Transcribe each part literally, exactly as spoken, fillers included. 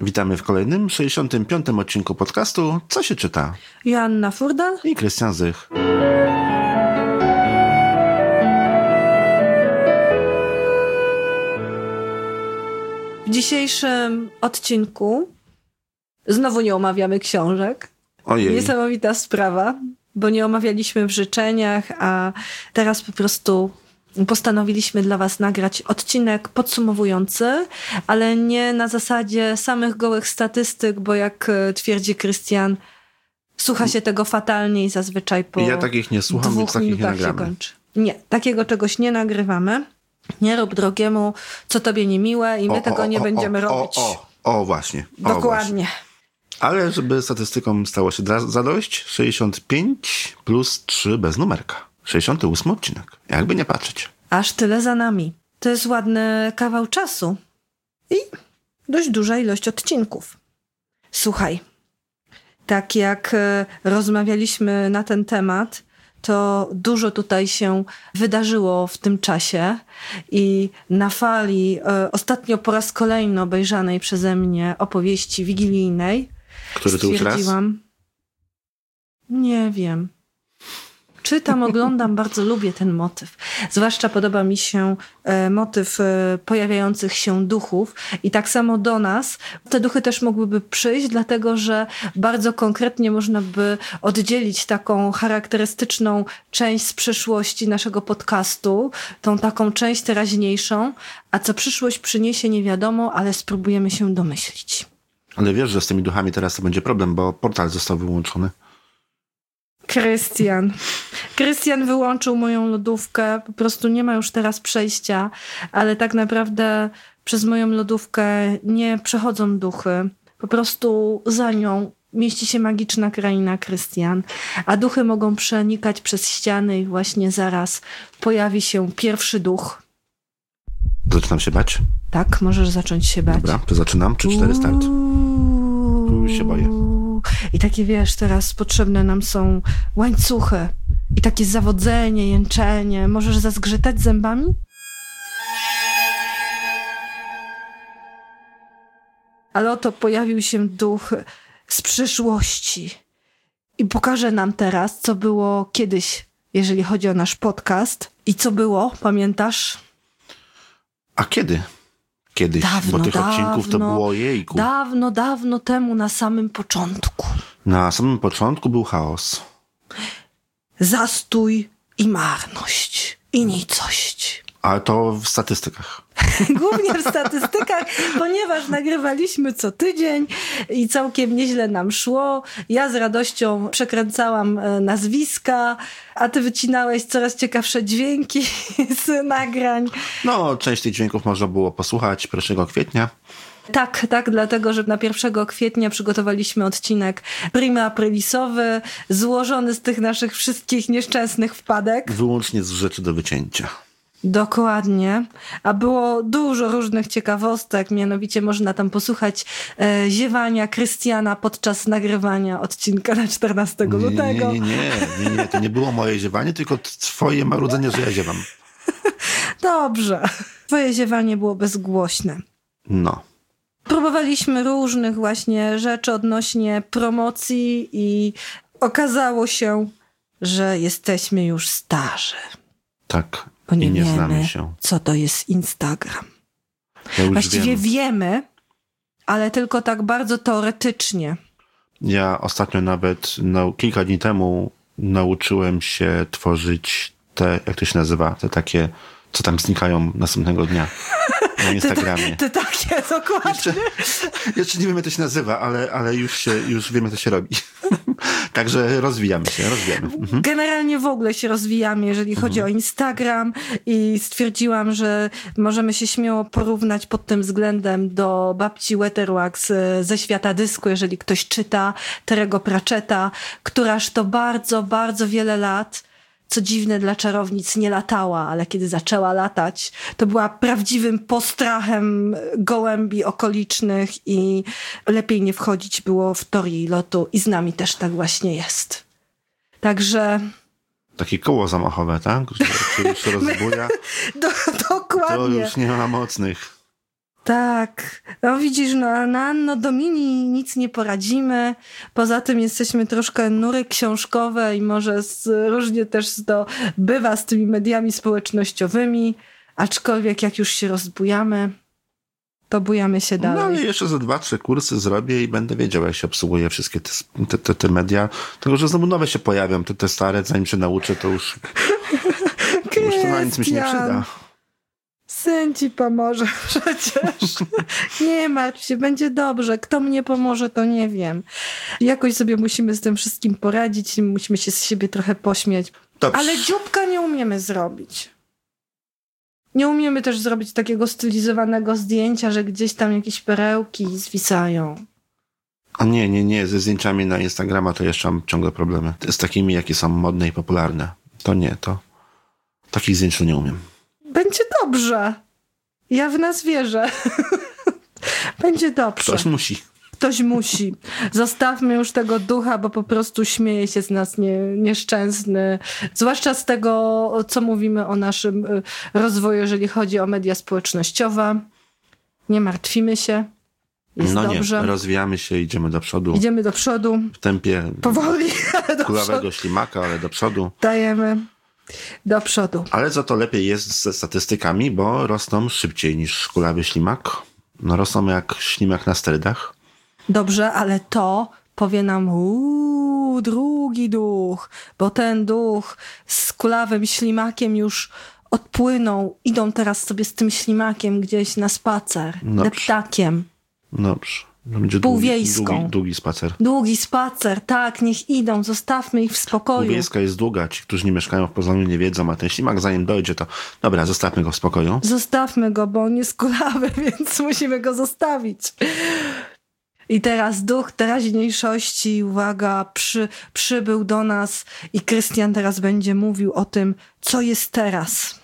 Witamy w kolejnym, sześćdziesiątym piątym odcinku podcastu Co się czyta? Joanna Furdal i Krystian Zych. W dzisiejszym odcinku znowu nie omawiamy książek. Ojej. Niesamowita sprawa, bo nie omawialiśmy w życzeniach, a teraz po prostu postanowiliśmy dla was nagrać odcinek podsumowujący, ale nie na zasadzie samych gołych statystyk, bo jak twierdzi Krystian, słucha się tego fatalnie i zazwyczaj po Ja takich nie słucham, dwóch więc takich nie minutach się nagramy. kończy. Nie, takiego czegoś nie nagrywamy. Nie rób drogiemu, co tobie niemiłe i my O, tego o, nie o, będziemy o, robić. O, o, o właśnie. O, Dokładnie. Właśnie. Ale żeby statystykom stało się dra- zadość, sześćdziesiąt pięć plus trzy bez numerka. sześćdziesiąty ósmy odcinek. Jakby nie patrzeć. Aż tyle za nami. To jest ładny kawał czasu. I dość duża ilość odcinków. Słuchaj, tak jak e, rozmawialiśmy na ten temat, to dużo tutaj się wydarzyło w tym czasie i na fali e, ostatnio po raz kolejny obejrzanej przeze mnie opowieści wigilijnej Który to już raz? stwierdziłam, nie wiem. Czytam, oglądam, bardzo lubię ten motyw. Zwłaszcza podoba mi się e, motyw e, pojawiających się duchów i tak samo do nas. Te duchy też mogłyby przyjść, dlatego że bardzo konkretnie można by oddzielić taką charakterystyczną część z przyszłości naszego podcastu, tą taką część teraźniejszą, a co przyszłość przyniesie nie wiadomo, ale spróbujemy się domyślić. Ale wiesz, że z tymi duchami teraz to będzie problem, bo portal został wyłączony. Krystian. Krystian wyłączył moją lodówkę. Po prostu nie ma już teraz przejścia, ale tak naprawdę przez moją lodówkę nie przechodzą duchy. Po prostu za nią mieści się magiczna kraina, Krystian. A duchy mogą przenikać przez ściany i właśnie zaraz pojawi się pierwszy duch. Zaczynam się bać? Tak, możesz zacząć się bać. Dobra, to zaczynam. trzy cztery start. Już się boję. I takie, wiesz, teraz potrzebne nam są łańcuchy. I takie zawodzenie, jęczenie. Możesz zazgrzytać zębami? Ale oto pojawił się duch z przyszłości. I pokaże nam teraz, co było kiedyś, jeżeli chodzi o nasz podcast. I co było, pamiętasz? A kiedy? Kiedyś, Dawno, bo tych dawno, odcinków to było jejku. Dawno, dawno temu, na samym początku. Na samym początku był chaos. Zastój i marność. I nicość. Ale to w statystykach. Głównie w statystykach, ponieważ nagrywaliśmy co tydzień i całkiem nieźle nam szło. Ja z radością przekręcałam nazwiska, a ty wycinałeś coraz ciekawsze dźwięki z nagrań. No, część tych dźwięków można było posłuchać pierwszego kwietnia. Tak, tak, dlatego, że na pierwszego kwietnia przygotowaliśmy odcinek prima aprilisowy, złożony z tych naszych wszystkich nieszczęsnych wpadek. Wyłącznie z rzeczy do wycięcia. Dokładnie, a było dużo różnych ciekawostek, mianowicie można tam posłuchać e, ziewania Krystiana podczas nagrywania odcinka na czternastego lutego. Nie, nie, nie, nie, nie, to nie było moje ziewanie, tylko twoje marudzenie, że ja ziewam. Dobrze, twoje ziewanie było bezgłośne. No. Próbowaliśmy różnych właśnie rzeczy odnośnie promocji i okazało się, że jesteśmy już starzy. Tak. Bo nie, I nie wiemy, znamy się. co to jest Instagram. Ja już Właściwie wiem. wiemy, ale tylko tak bardzo teoretycznie. Ja ostatnio nawet no, kilka dni temu nauczyłem się tworzyć te, jak to się nazywa, te takie, co tam znikają następnego dnia na Instagramie. Ty, ty takie, dokładnie. Jeszcze, jeszcze nie wiem, jak to się nazywa, ale, ale już, się, już wiem, jak to się robi. Także rozwijamy się, rozwijamy. Mhm. Generalnie w ogóle się rozwijamy, jeżeli mhm. chodzi o Instagram i stwierdziłam, że możemy się śmiało porównać pod tym względem do babci Weatherwax ze świata dysku, jeżeli ktoś czyta Terry'ego Pratchetta, któraż to bardzo, bardzo wiele lat, co dziwne dla czarownic, nie latała, ale kiedy zaczęła latać, to była prawdziwym postrachem gołębi okolicznych i lepiej nie wchodzić było w tor jej lotu i z nami też tak właśnie jest. Także... Takie koło zamachowe, tak? Które się rozbuja. Do, dokładnie. To już nie ma mocnych. Tak, no widzisz, no na Anno Domini nic nie poradzimy, poza tym jesteśmy troszkę nury książkowe i może z, różnie też to bywa z tymi mediami społecznościowymi, aczkolwiek jak już się rozbujamy, to bujamy się dalej. No ale jeszcze ze dwa, trzy kursy zrobię i będę wiedział, jak się obsługuje wszystkie te, te, te, te media, tylko że znowu nowe się pojawią, te, te stare, zanim się nauczę, to już, to już to na nic mi się nie przyda. Syn ci pomoże przecież. Nie martw się, będzie dobrze. Kto mnie pomoże, to nie wiem. Jakoś sobie musimy z tym wszystkim poradzić i musimy się z siebie trochę pośmiać. Dobrze. Ale dzióbka nie umiemy zrobić. Nie umiemy też zrobić takiego stylizowanego zdjęcia, że gdzieś tam jakieś perełki zwisają. A nie, nie, nie. Ze zdjęciami na Instagrama to jeszcze mam ciągle problemy. Z takimi, jakie są modne i popularne. To nie, to takich zdjęć to nie umiem. Będzie dobrze. Ja w nas wierzę. Będzie dobrze. Ktoś musi. Ktoś musi. Zostawmy już tego ducha, bo po prostu śmieje się z nas nie, nieszczęsny. Zwłaszcza z tego, co mówimy o naszym rozwoju, jeżeli chodzi o media społecznościowe. Nie martwimy się. Jest no dobrze. Nie, rozwijamy się, idziemy do przodu. Idziemy do przodu. W tempie powoli, ale do kulawego przodu. ślimaka, ale do przodu. Dajemy do przodu. Ale za to lepiej jest ze statystykami, bo rosną szybciej niż kulawy ślimak. No rosną jak ślimak na sterydach. Dobrze, ale to powie nam uuu, drugi duch, bo ten duch z kulawym ślimakiem już odpłynął. Idą teraz sobie z tym ślimakiem gdzieś na spacer. Dobrze. Deptakiem. Dobrze. Będzie Półwiejską. Długi, długi, długi spacer. Długi spacer, tak, niech idą, zostawmy ich w spokoju. Półwiejska jest długa, ci, którzy nie mieszkają w Poznaniu, nie wiedzą, a ten ślimak zanim dojdzie, to dobra, zostawmy go w spokoju. Zostawmy go, bo on jest kulawy, więc musimy go zostawić. I teraz duch teraźniejszości, uwaga, przy, przybył do nas i Krystian teraz będzie mówił o tym, co jest teraz.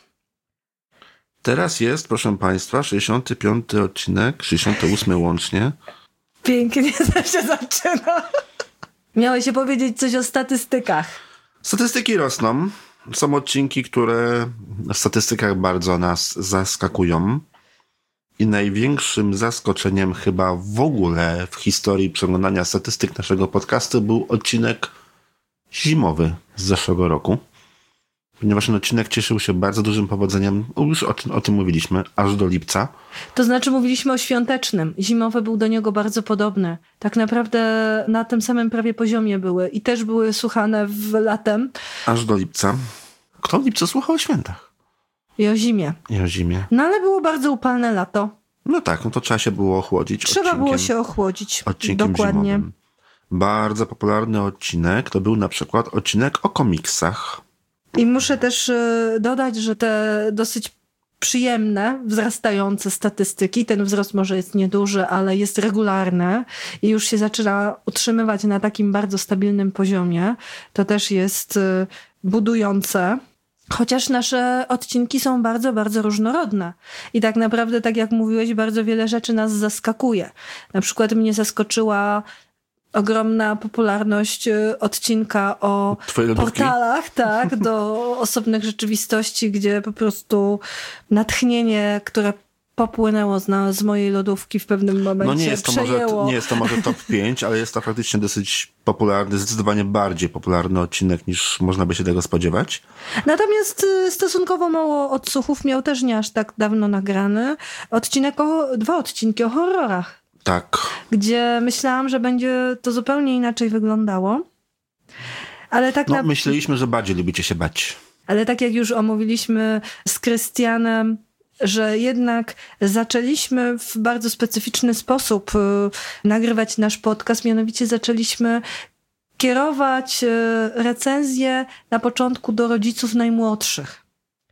Teraz jest, proszę państwa, sześćdziesiąty piąty odcinek, sześćdziesiąty ósmy łącznie. Pięknie to się zaczyna. Miałeś się powiedzieć coś o statystykach. Statystyki rosną. Są odcinki, które w statystykach bardzo nas zaskakują. I największym zaskoczeniem chyba w ogóle w historii przeglądania statystyk naszego podcastu był odcinek zimowy z zeszłego roku. Ponieważ ten odcinek cieszył się bardzo dużym powodzeniem, już o, o tym mówiliśmy, aż do lipca. To znaczy mówiliśmy o świątecznym. Zimowy był do niego bardzo podobny. Tak naprawdę na tym samym prawie poziomie były. I też były słuchane w latem. Aż do lipca. Kto w lipcu słuchał o świętach? I o zimie. I o zimie. No ale było bardzo upalne lato. No tak, no to trzeba się było ochłodzić. Trzeba było się ochłodzić. Odcinkiem Dokładnie. Zimowym. Bardzo popularny odcinek to był na przykład odcinek o komiksach. I muszę też dodać, że te dosyć przyjemne, wzrastające statystyki, ten wzrost może jest nieduży, ale jest regularny i już się zaczyna utrzymywać na takim bardzo stabilnym poziomie. To też jest budujące. Chociaż nasze odcinki są bardzo, bardzo różnorodne. I tak naprawdę, tak jak mówiłeś, bardzo wiele rzeczy nas zaskakuje. Na przykład mnie zaskoczyła ogromna popularność odcinka o portalach, tak, do osobnych rzeczywistości, gdzie po prostu natchnienie, które popłynęło z, z mojej lodówki w pewnym momencie, no nie jest to przejęło. Może, nie jest to może top pięć, ale jest to faktycznie dosyć popularny, zdecydowanie bardziej popularny odcinek niż można by się tego spodziewać. Natomiast stosunkowo mało odsłuchów miał też nie aż tak dawno nagrany odcinek o, dwa odcinki o horrorach. Tak. Gdzie myślałam, że będzie to zupełnie inaczej wyglądało. Ale tak no, na... myśleliśmy, że bardziej lubicie się bać. Ale tak jak już omówiliśmy z Krystianem, że jednak zaczęliśmy w bardzo specyficzny sposób nagrywać nasz podcast, mianowicie zaczęliśmy kierować recenzje na początku do rodziców najmłodszych.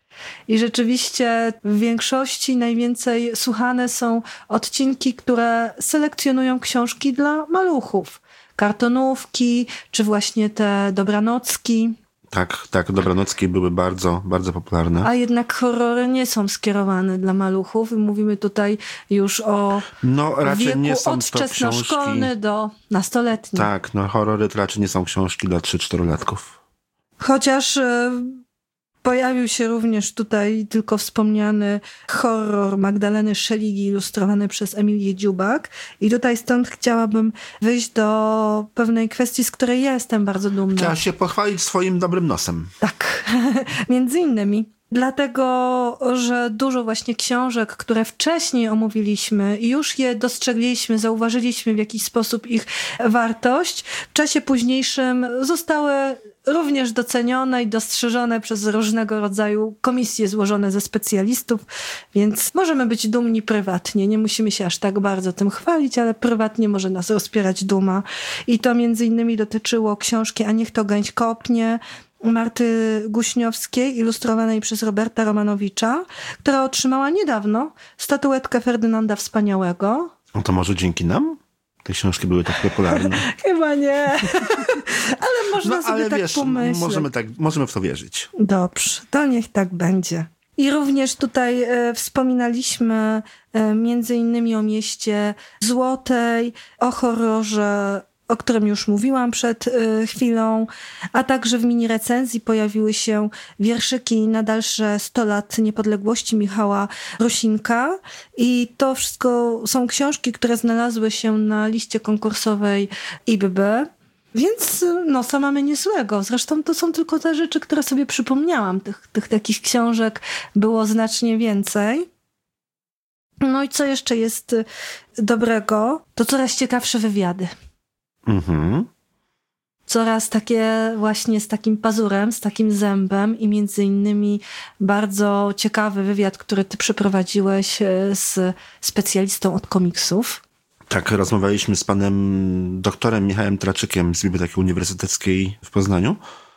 I rzeczywiście w większości najwięcej słuchane są odcinki, które selekcjonują książki dla maluchów. Kartonówki, czy właśnie te dobranocki. Tak, tak, dobranocki były bardzo, bardzo popularne. A jednak horrory nie są skierowane dla maluchów. Mówimy tutaj już o no, raczej wieku nie są od wczesnoszkolny książki... do nastoletni. Tak, no horrory to raczej nie są książki dla trzy czterolatków. Chociaż Pojawił się również tutaj tylko wspomniany horror Magdaleny Szeligi ilustrowany przez Emilię Dziubak. I tutaj stąd chciałabym wyjść do pewnej kwestii, z której ja jestem bardzo dumna. Chciałaś się pochwalić swoim dobrym nosem. Tak, między innymi. Dlatego, że dużo właśnie książek, które wcześniej omówiliśmy i już je dostrzegliśmy, zauważyliśmy w jakiś sposób ich wartość, w czasie późniejszym zostały również docenione i dostrzeżone przez różnego rodzaju komisje złożone ze specjalistów, więc możemy być dumni prywatnie. Nie musimy się aż tak bardzo tym chwalić, ale prywatnie może nas rozpierać duma. I to między innymi dotyczyło książki A niech to gęś kopnie, Marty Guśniowskiej, ilustrowanej przez Roberta Romanowicza, która otrzymała niedawno statuetkę Ferdynanda Wspaniałego. No to może dzięki nam? Te książki były tak popularne. Chyba nie. Ale można no, sobie ale tak wiesz, pomyśleć. Możemy, tak, możemy w to wierzyć. Dobrze, to niech tak będzie. I również tutaj e, wspominaliśmy e, między innymi o mieście Złotej, o horrorze, o którym już mówiłam przed y, chwilą, a także w mini recenzji pojawiły się wierszyki na dalsze sto lat niepodległości Michała Rosinka i to wszystko są książki, które znalazły się na liście konkursowej I B B. Więc no, co mamy niezłego. Zresztą to są tylko te rzeczy, które sobie przypomniałam. Tych, tych takich książek było znacznie więcej. No i co jeszcze jest dobrego, to coraz ciekawsze wywiady. Mhm. Coraz takie właśnie z takim pazurem, z takim zębem i między innymi bardzo ciekawy wywiad, który ty przeprowadziłeś z specjalistą od komiksów. Tak, rozmawialiśmy z panem doktorem Michałem Traczykiem z Biblioteki Uniwersyteckiej w Poznaniu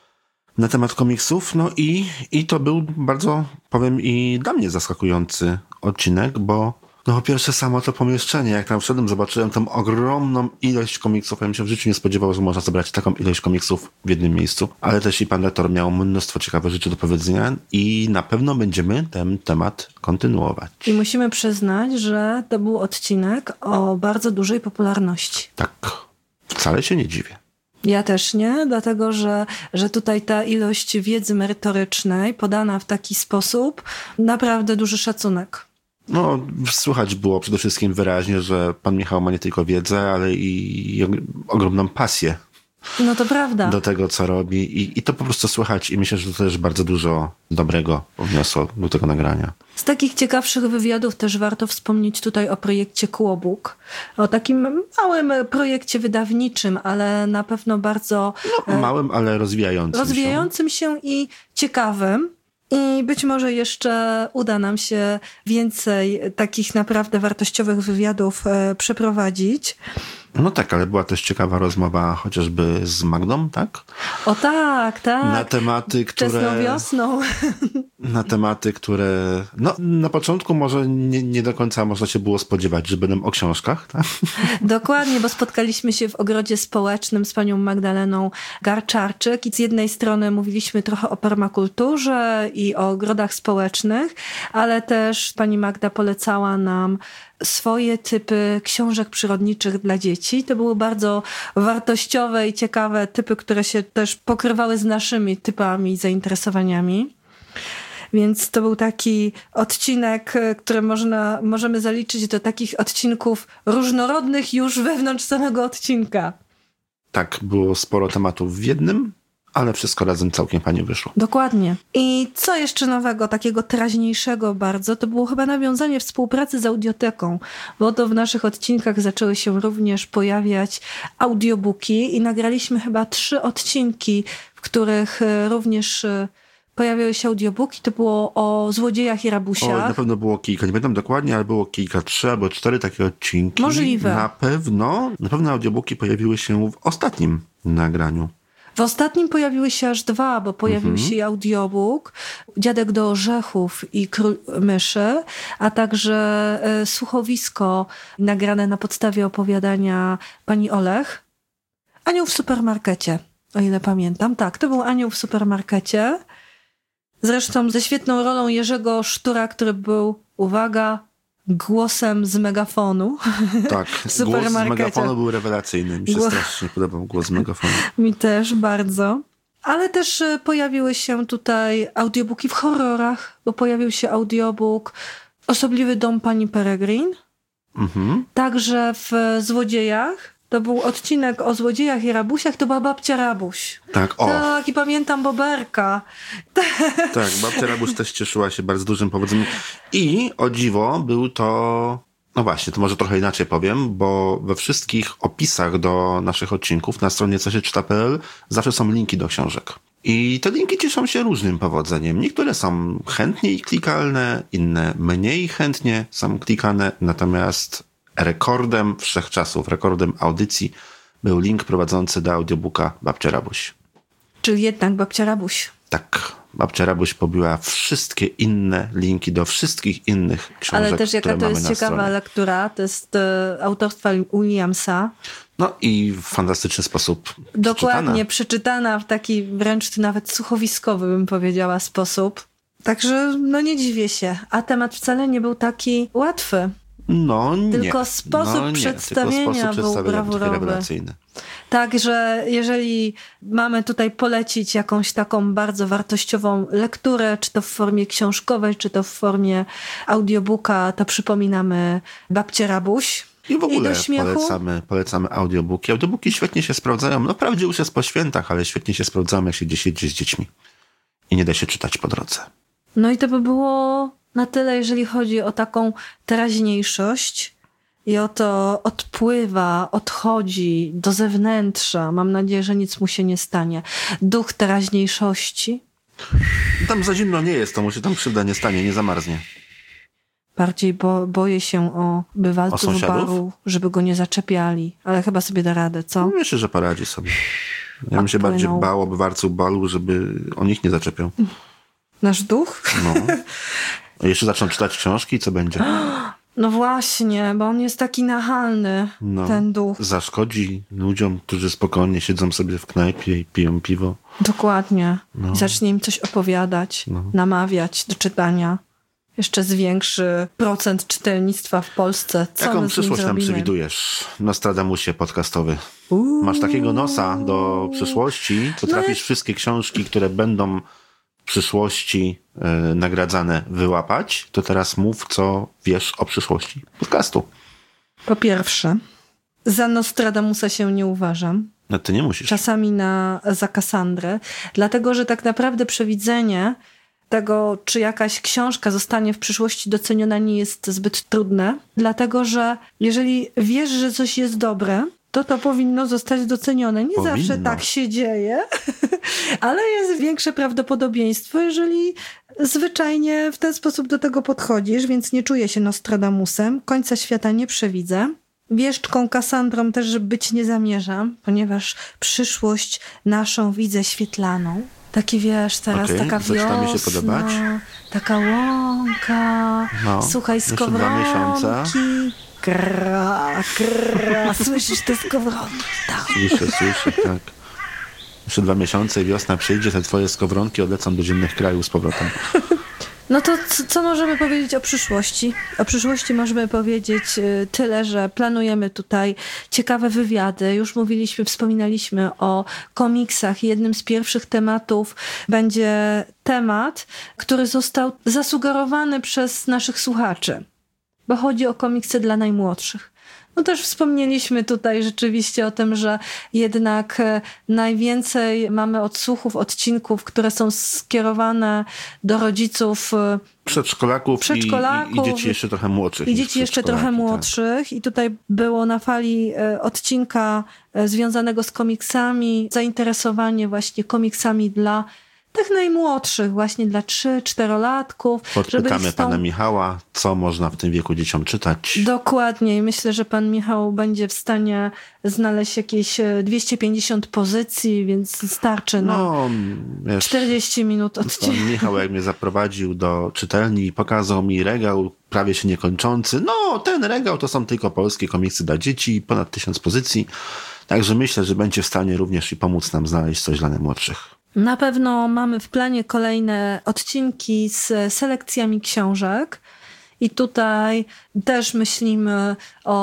na temat komiksów. No i, i to był bardzo, powiem, i dla mnie zaskakujący odcinek, bo no po pierwsze samo to pomieszczenie, jak tam wszedłem, zobaczyłem tą ogromną ilość komiksów. Ja bym się w życiu nie spodziewał, że można zebrać taką ilość komiksów w jednym miejscu. Ale też i pan lektor miał mnóstwo ciekawych rzeczy do powiedzenia i na pewno będziemy ten temat kontynuować. I musimy przyznać, że to był odcinek o bardzo dużej popularności. Tak, wcale się nie dziwię. Ja też nie, dlatego że, że tutaj ta ilość wiedzy merytorycznej podana w taki sposób, naprawdę duży szacunek. No, słychać było przede wszystkim wyraźnie, że pan Michał ma nie tylko wiedzę, ale i ogromną pasję. No to prawda. Do tego, co robi. I, i to po prostu słychać i myślę, że to też bardzo dużo dobrego wniosło do tego nagrania. Z takich ciekawszych wywiadów też warto wspomnieć tutaj o projekcie Kłobuk. O takim małym projekcie wydawniczym, ale na pewno bardzo... No, małym, ale rozwijającym, rozwijającym się. się i ciekawym. I być może jeszcze uda nam się więcej takich naprawdę wartościowych wywiadów e, przeprowadzić. No tak, ale była też ciekawa rozmowa chociażby z Magdą, tak? O tak, tak. Na tematy, które... Wczesną wiosną. Na tematy, które... No, na początku może nie, nie do końca można się było spodziewać, że będą o książkach, tak? Dokładnie, bo spotkaliśmy się w ogrodzie społecznym z panią Magdaleną Garczarczyk i z jednej strony mówiliśmy trochę o permakulturze i o ogrodach społecznych, ale też pani Magda polecała nam swoje typy książek przyrodniczych dla dzieci. To były bardzo wartościowe i ciekawe typy, które się też pokrywały z naszymi typami i zainteresowaniami. Więc to był taki odcinek, który można, możemy zaliczyć do takich odcinków różnorodnych już wewnątrz samego odcinka. Tak, było sporo tematów w jednym, ale wszystko razem całkiem fajnie wyszło. Dokładnie. I co jeszcze nowego, takiego teraźniejszego bardzo, to było chyba nawiązanie współpracy z Audioteką, bo to w naszych odcinkach zaczęły się również pojawiać audiobooki i nagraliśmy chyba trzy odcinki, w których również pojawiały się audiobooki. To było o złodziejach i rabusiach. O, na pewno było kilka, nie pamiętam dokładnie, ale było kilka, trzy albo cztery takie odcinki. Możliwe. Na pewno, na pewno audiobooki pojawiły się w ostatnim nagraniu. W ostatnim pojawiły się aż dwa, bo pojawił mhm. się audiobook Dziadek do orzechów i Król myszy, a także y, słuchowisko nagrane na podstawie opowiadania pani Olech. Anioł w supermarkecie, o ile pamiętam. Tak, to był Anioł w supermarkecie. Zresztą ze świetną rolą Jerzego Sztura, który był, uwaga, głosem z megafonu. Tak, głos z megafonu był rewelacyjny. Mi się głos... strasznie podobał głos z megafonu. Mi też bardzo. Ale też pojawiły się tutaj audiobooki w horrorach, bo pojawił się audiobook Osobliwy dom pani Peregrine. Mhm. Także w Złodziejach, to był odcinek o złodziejach i rabusiach, to była babcia Rabuś. Tak, o. Tak, i pamiętam Boberka. Tak, babcia Rabuś też cieszyła się bardzo dużym powodzeniem. I o dziwo był to... No właśnie, to może trochę inaczej powiem, bo we wszystkich opisach do naszych odcinków na stronie co się czyta kropka p l zawsze są linki do książek. I te linki cieszą się różnym powodzeniem. Niektóre są chętniej klikalne, inne mniej chętnie są klikane, natomiast rekordem wszechczasów, rekordem audycji był link prowadzący do audiobooka Babcia Rabuś. Czyli jednak Babcia Rabuś. Tak, Babcia Rabuś pobiła wszystkie inne linki do wszystkich innych książek, ale też jaka to jest ciekawa stronie. lektura, to jest e, autorstwa Williamsa. No i w fantastyczny sposób Dokładnie, przeczytana. przeczytana w taki wręcz nawet słuchowiskowy, bym powiedziała, sposób. Także no nie dziwię się. A temat wcale nie był taki łatwy. No nie. Tylko sposób no, nie. przedstawienia Tylko sposób był brawurowy. rewelacyjny. Tak, że jeżeli mamy tutaj polecić jakąś taką bardzo wartościową lekturę, czy to w formie książkowej, czy to w formie audiobooka, to przypominamy Babcię Rabuś. I w ogóle I polecamy, polecamy audiobooki. Audiobooki świetnie się sprawdzają. No wprawdzie już jest po świętach, ale świetnie się sprawdzają, jak się gdzieś jedzie z dziećmi. I nie da się czytać po drodze. No i to by było na tyle, jeżeli chodzi o taką teraźniejszość. I oto odpływa, odchodzi do zewnętrza. Mam nadzieję, że nic mu się nie stanie. Duch teraźniejszości. Tam za zimno nie jest, to mu się tam krzywda nie stanie, nie zamarznie. Bardziej bo, boję się o bywalców o baru, żeby go nie zaczepiali. Ale chyba sobie da radę, co? No, myślę, że poradzi sobie. Ja bym się bardziej bał o bywalców baru, żeby on ich nie zaczepiał. Nasz duch? No. A jeszcze zaczną czytać książki, co będzie? No właśnie, bo on jest taki nachalny, no, ten duch. Zaszkodzi ludziom, którzy spokojnie siedzą sobie w knajpie i piją piwo. Dokładnie. No. I zacznie im coś opowiadać, no. namawiać do czytania. Jeszcze zwiększy procent czytelnictwa w Polsce. Co Jaką my przyszłość nam przewidujesz? Nostradamusie podcastowy. Uuu. Masz takiego nosa do przyszłości, potrafisz no ja... wszystkie książki, które będą w przyszłości y, nagradzane, wyłapać. To teraz mów, co wiesz o przyszłości podcastu. Po pierwsze, za Nostradamusa się nie uważam. No ty nie musisz. Czasami na, za Kassandrę. Dlatego, że tak naprawdę przewidzenie tego, czy jakaś książka zostanie w przyszłości doceniona, nie jest zbyt trudne. Dlatego, że jeżeli wiesz, że coś jest dobre, to to powinno zostać docenione. Nie powinno. Zawsze tak się dzieje, ale jest większe prawdopodobieństwo, jeżeli zwyczajnie w ten sposób do tego podchodzisz, więc nie czuję się Nostradamusem. Końca świata nie przewidzę. Wieszczką Kassandrą też być nie zamierzam, ponieważ przyszłość naszą widzę świetlaną. Taki wiesz, teraz okay, taka wiosna, mi się podobać. taka łąka, no, słuchaj, skowronki. Kra, kra. Słyszysz te skowronki? Tak. Słyszę, słyszę, tak. Jeszcze dwa miesiące i wiosna przyjdzie, te twoje skowronki odlecą do zimnych krajów z powrotem. No to co, co możemy powiedzieć o przyszłości? O przyszłości możemy powiedzieć tyle, że planujemy tutaj ciekawe wywiady. Już mówiliśmy, wspominaliśmy o komiksach. Jednym z pierwszych tematów będzie temat, który został zasugerowany przez naszych słuchaczy, bo chodzi o komiksy dla najmłodszych. No też wspomnieliśmy tutaj rzeczywiście o tym, że jednak najwięcej mamy odsłuchów, odcinków, które są skierowane do rodziców przedszkolaków, przedszkolaków i, i dzieci jeszcze trochę młodszych. I dzieci jeszcze trochę młodszych. Tak. I tutaj było na fali odcinka związanego z komiksami, zainteresowanie właśnie komiksami dla tych najmłodszych, właśnie dla trzy czterolatków. Podpytamy tą... pana Michała, co można w tym wieku dzieciom czytać. Dokładnie. I myślę, że pan Michał będzie w stanie znaleźć jakieś dwieście pięćdziesiąt pozycji, więc starczy na no, wiesz, czterdzieści minut odcinka. Pan Michał, jak mnie zaprowadził do czytelni i pokazał mi regał prawie się niekończący. No, ten regał to są tylko polskie komiksy dla dzieci, ponad tysiąc pozycji. Także myślę, że będzie w stanie również i pomóc nam znaleźć coś dla najmłodszych. Na pewno mamy w planie kolejne odcinki z selekcjami książek I tutaj też myślimy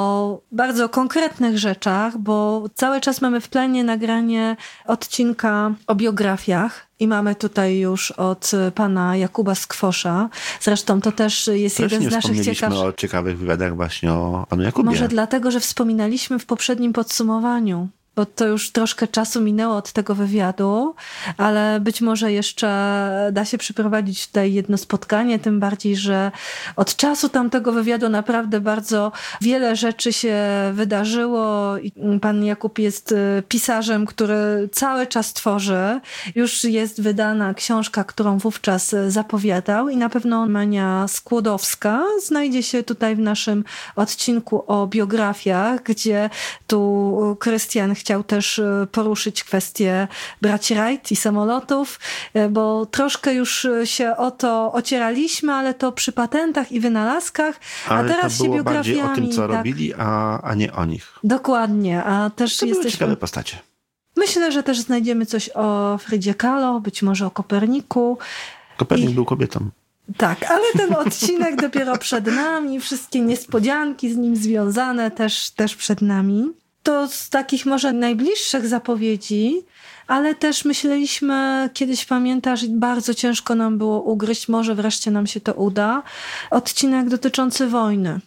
o bardzo konkretnych rzeczach, bo cały czas mamy w planie nagranie odcinka o biografiach. I mamy tutaj już od pana Jakuba Skwosza. Zresztą to też jest też jeden nie z naszych ciekawszych... wspomnieliśmy o ciekawych wywiadach właśnie o panu Jakubie. Może dlatego, że wspominaliśmy w poprzednim podsumowaniu, bo to już troszkę czasu minęło od tego wywiadu, ale być może jeszcze da się przeprowadzić tutaj jedno spotkanie, tym bardziej, że od czasu tamtego wywiadu naprawdę bardzo wiele rzeczy się wydarzyło. Pan Jakub jest pisarzem, który cały czas tworzy. Już jest wydana książka, którą wówczas zapowiadał i na pewno Mania Skłodowska znajdzie się tutaj w naszym odcinku o biografiach, gdzie tu Krystian chciał Chciał też poruszyć kwestię braci Wright i samolotów, bo troszkę już się o to ocieraliśmy, ale to przy patentach i wynalazkach, ale a teraz to było się biografiami... bardziej o tym, co tak, robili, a, a nie o nich. Dokładnie, a też to jesteśmy... były ciekawe postacie. Myślę, że też znajdziemy coś o Frydzie Kahlo, być może o Koperniku. Kopernik I... był kobietą. Tak, ale ten odcinek dopiero przed nami, wszystkie niespodzianki z nim związane też, też przed nami. To z takich może najbliższych zapowiedzi, ale też myśleliśmy, kiedyś pamiętasz, bardzo ciężko nam było ugryźć, może wreszcie nam się to uda, odcinek dotyczący wojny,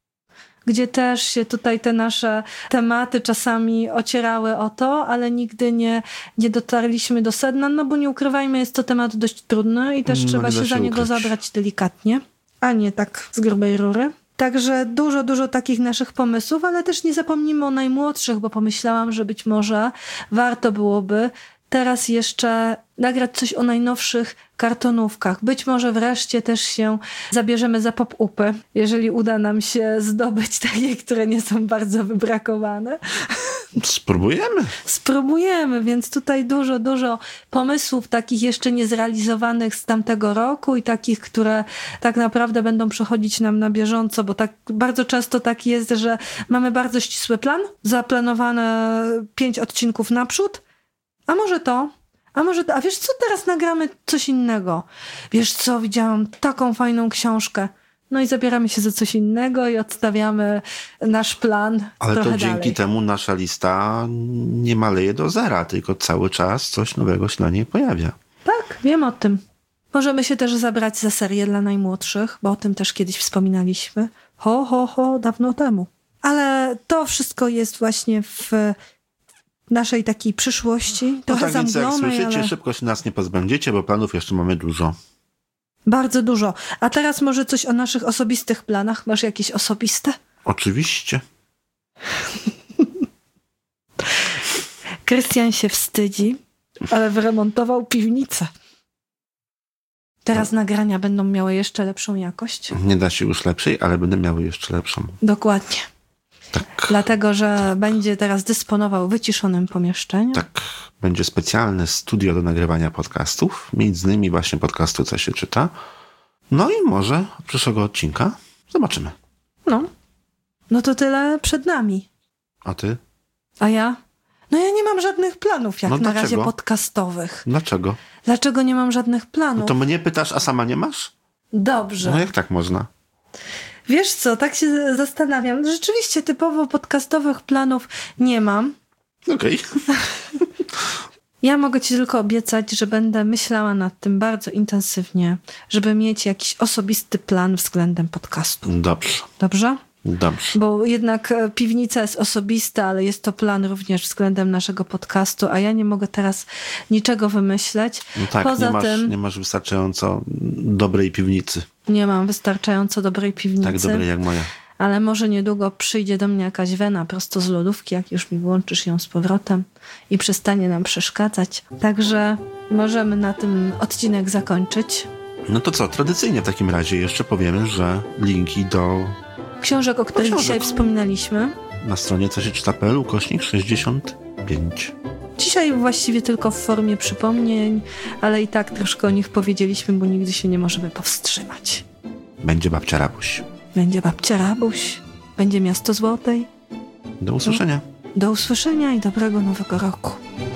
gdzie też się tutaj te nasze tematy czasami ocierały o to, ale nigdy nie, nie dotarliśmy do sedna, no bo nie ukrywajmy, jest to temat dość trudny i też no, trzeba się, się za niego ukryć. Zabrać delikatnie, a nie tak z grubej rury. Także dużo, dużo takich naszych pomysłów, ale też nie zapomnimy o najmłodszych, bo pomyślałam, że być może warto byłoby teraz jeszcze nagrać coś o najnowszych kartonówkach. Być może wreszcie też się zabierzemy za pop-upy, jeżeli uda nam się zdobyć takie, które nie są bardzo wybrakowane. Spróbujemy. Spróbujemy, więc tutaj dużo, dużo pomysłów takich jeszcze niezrealizowanych z tamtego roku i takich, które tak naprawdę będą przychodzić nam na bieżąco, bo tak bardzo często tak jest, że mamy bardzo ścisły plan, zaplanowane pięć odcinków naprzód, a może to, a może to, a wiesz co, teraz nagramy coś innego. Wiesz co, widziałam taką fajną książkę. No i zabieramy się za coś innego i odstawiamy nasz plan Ale trochę to dzięki dalej. temu nasza lista nie maleje do zera, tylko cały czas coś nowego się na niej pojawia. Tak, wiem o tym. Możemy się też zabrać za serię dla najmłodszych, bo o tym też kiedyś wspominaliśmy. Ho, ho, ho, dawno temu. Ale to wszystko jest właśnie w naszej takiej przyszłości. Trochę no tak, więc jak słyszycie, ale... szybko się nas nie pozbędziecie, bo planów jeszcze mamy dużo. Bardzo dużo. A teraz może coś o naszych osobistych planach. Masz jakieś osobiste? Oczywiście. Krystian się wstydzi, ale wyremontował piwnicę. Teraz no. nagrania będą miały jeszcze lepszą jakość. Nie da się już lepszej, ale będą miały jeszcze lepszą. Dokładnie. Tak. Dlatego, że tak. będzie teraz dysponował wyciszonym pomieszczeniem. Tak. Będzie specjalne studio do nagrywania podcastów. Między innymi właśnie podcastu Co się czyta. No i może od przyszłego odcinka zobaczymy. No. No to tyle przed nami. A ty? A ja? No ja nie mam żadnych planów jak no na dlaczego? razie podcastowych. Dlaczego? Dlaczego nie mam żadnych planów? No to mnie pytasz, a sama nie masz? Dobrze. No jak tak można? Wiesz co, tak się zastanawiam. Rzeczywiście typowo podcastowych planów nie mam. Okej. Okay. Ja mogę ci tylko obiecać, że będę myślała nad tym bardzo intensywnie, żeby mieć jakiś osobisty plan względem podcastu. Dobrze. Dobrze? Dobrze. Bo jednak piwnica jest osobista, ale jest to plan również względem naszego podcastu, a ja nie mogę teraz niczego wymyśleć. No tak, Poza nie masz, tym nie masz wystarczająco dobrej piwnicy. Nie mam wystarczająco dobrej piwnicy. Tak dobrej jak moja. Ale może niedługo przyjdzie do mnie jakaś wena prosto z lodówki, jak już mi włączysz ją z powrotem i przestanie nam przeszkadzać. Także możemy na tym odcinek zakończyć. No to co, tradycyjnie w takim razie jeszcze powiemy, że linki do książek, o których dzisiaj wspominaliśmy, na stronie co się czyta kropka p l ukośnik sześćdziesiąt pięć. Dzisiaj właściwie tylko w formie przypomnień, ale i tak troszkę o nich powiedzieliśmy, bo nigdy się nie możemy powstrzymać. Będzie babcia Rabuś. Będzie babcia Rabuś. Będzie Miasto Złotej. Do usłyszenia. Do, do usłyszenia i dobrego nowego roku.